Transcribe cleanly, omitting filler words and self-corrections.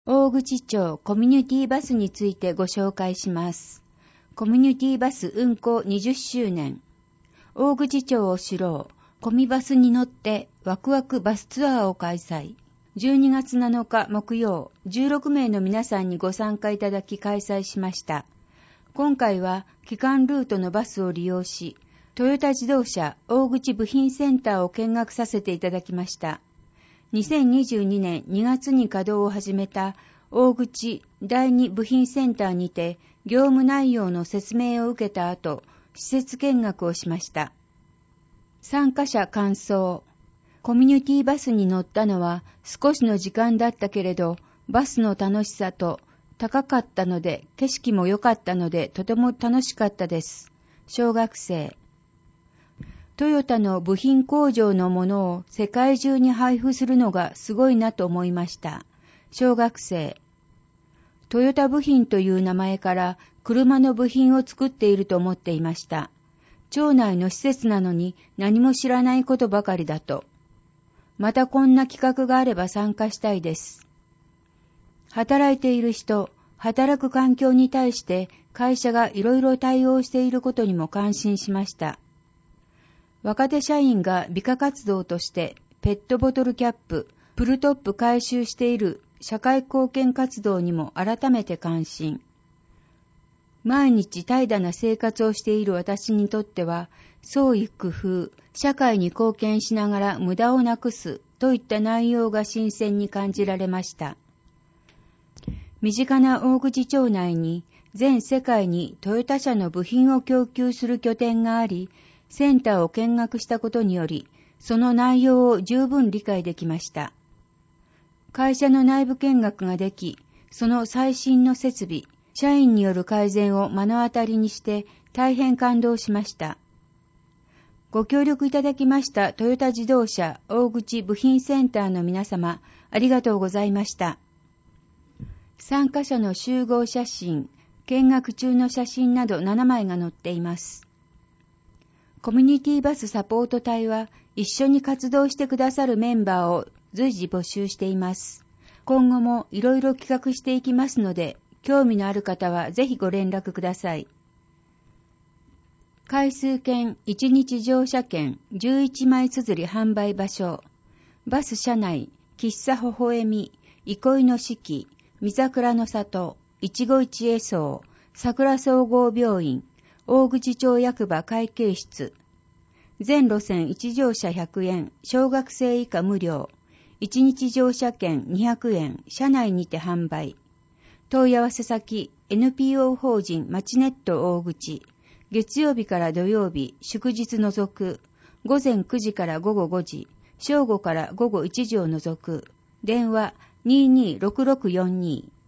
大口町コミュニティバスについてご紹介します。コミュニティバス運行20周年。大口町を知ろう。コミバスに乗ってワクワクバスツアーを開催。12月7日木曜、16名の皆さんにご参加いただき開催しました。今回は基幹ルートのバスを利用し、トヨタ自動車大口部品センターを見学させていただきました。2022年2月に稼働を始めた大口第2部品センターにて業務内容の説明を受けた後、施設見学をしました。参加者感想。コミュニティバスに乗ったのは少しの時間だったけれど、バスの楽しさと高かったので景色も良かったのでとても楽しかったです。小学生。トヨタの部品工場のものを世界中に配布するのがすごいなと思いました。小学生。トヨタ部品という名前から車の部品を作っていると思っていました。町内の施設なのに何も知らないことばかりだと。またこんな企画があれば参加したいです。働いている人、働く環境に対して会社がいろいろ対応していることにも感心しました。若手社員が美化活動としてペットボトルキャップ、プルトップ回収している社会貢献活動にも改めて感心。毎日怠惰な生活をしている私にとっては、創意工夫、社会に貢献しながら無駄をなくすといった内容が新鮮に感じられました。身近な大口町内に全世界にトヨタ車の部品を供給する拠点があり、センターを見学したことにより、その内容を十分理解できました。会社の内部見学ができ、その最新の設備、社員による改善を目の当たりにして大変感動しました。ご協力いただきましたトヨタ自動車大口部品センターの皆様、ありがとうございました。参加者の集合写真、見学中の写真など7枚が載っています。コミュニティバスサポート隊は一緒に活動してくださるメンバーを随時募集しています。今後もいろいろ企画していきますので、興味のある方はぜひご連絡ください。回数券1日乗車券11枚綴り販売場所。バス車内、喫茶微笑み、憩いの四季、三桜の里、一期一会荘、桜総合病院、大口町役場会計室。全路線1乗車100円、小学生以下無料。1日乗車券200円、車内にて販売。問い合わせ先、NPO 法人マチネット大口。月曜日から土曜日、祝日除く。午前9時から午後5時、正午から午後1時を除く。電話226642。